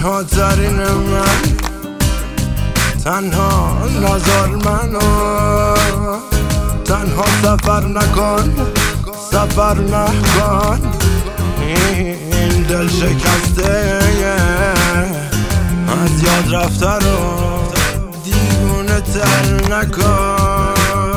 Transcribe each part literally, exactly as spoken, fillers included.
تنها ترین من، تنها نذار منو، تنها سفر نکن، سفر نکن. این دل شکسته از یاد رفته رو دیوونه تر نکن.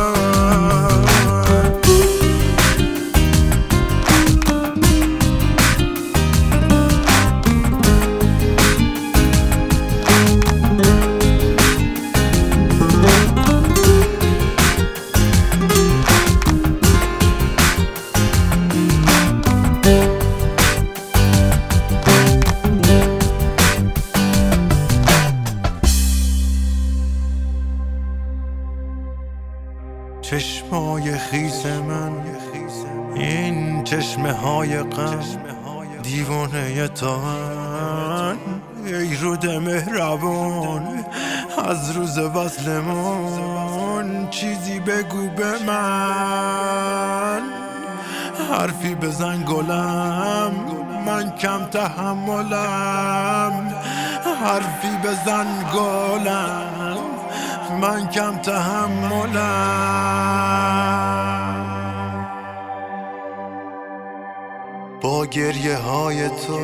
چشمای خیس من، این چشمه های غم، دیوانه تان. ای رود مهربان، از روز وصلمون چیزی بگو به من. حرفی بزن گلم، من کم تحملم. حرفی بزن گلم، من کم تحملم. با گریه های تو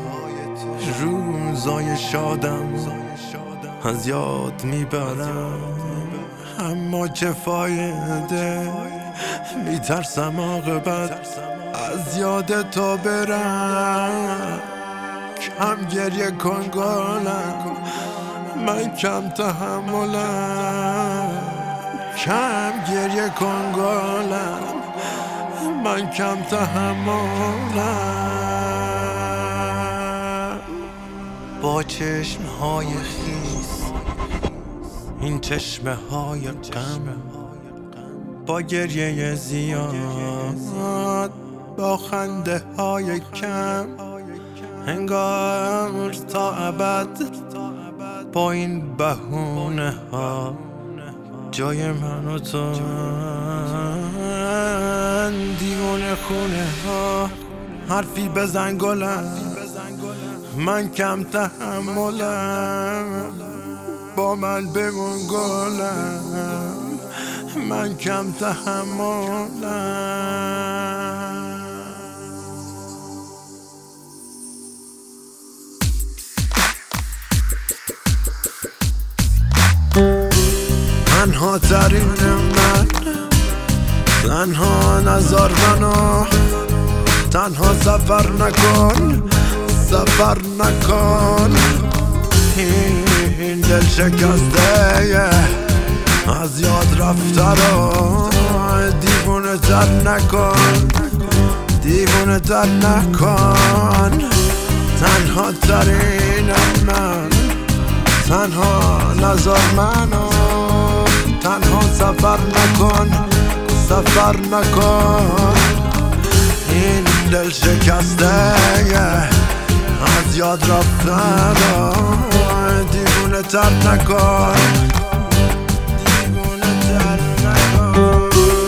روزای شادم از یاد میبرم، اما چه فایده، میترسم عاقبت از یاد تو برم. کم گریه کن گلم، من کم تحملم. کم گریه کن گلم، من کم تحملم. با چشم های خیس، این چشمه های غم، با گریه زیاد، با خنده های کم، انگار تا ابد با این بهونه ها جای من و تو. دیوونه خونه ها، حرفی بزن گلم، من کم تحملم. با من بمون گلم، من کم تحملم. تنها ترین من، تنها نذار منو، تنها سفر نکن، سفر نکن. این دل شکسته از یاد رفته رو دیوونه تر نکن، دیوونه تر نکن. تنها ترین من، تنها نذار منو، تنها سفر نکن، سفر نکن. این دل شکسته از یاد رفتن رو دیوونه تر نکن، دیوونه تر نکن.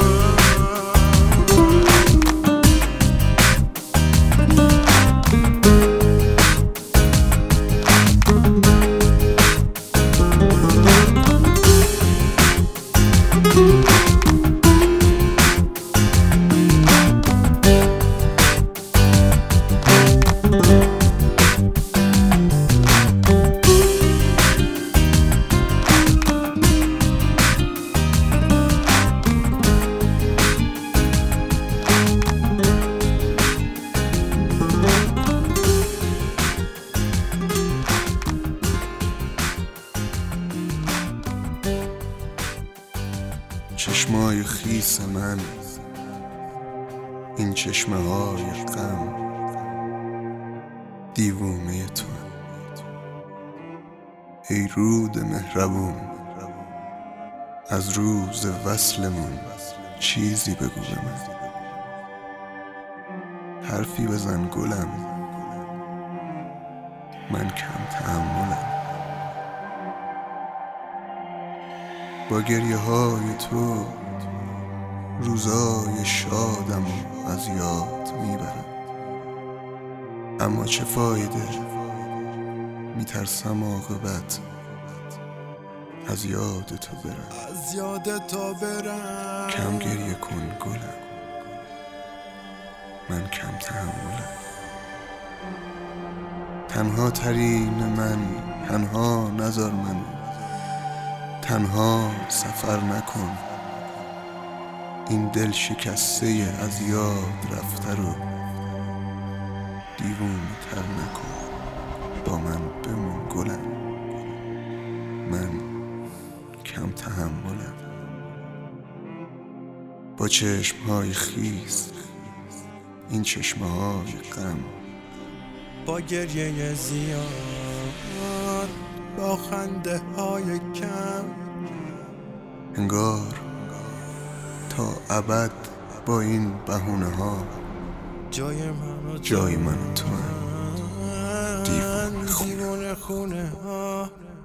چشمای خیس من، این چشمه های غم، دیوونه تو. ای رود مهربون، از روز وصلمون چیزی بگو به من. حرفی بزن گلم، من کم تحملم. با گریه های تو روزای شادم از یاد میبرم، اما چه فایده، میترسم عاقبت از یاد تو برم، از یاد تو برم. کم گریه کن گلم، من کم تحملم. تنها ترین من، تنها نذار من، تنها سفر نکن. این دل شکسته از یاد رفته رو دیوونه تر نکن. با من بمون گلم، من کم تحملم. با چشمهای خیس، این چشمه های غم، با گریه زیاد، با خنده های کم، انگار تا ابد با این بهونه ها جای من و جای من و تو هم دیوونه خونه ها.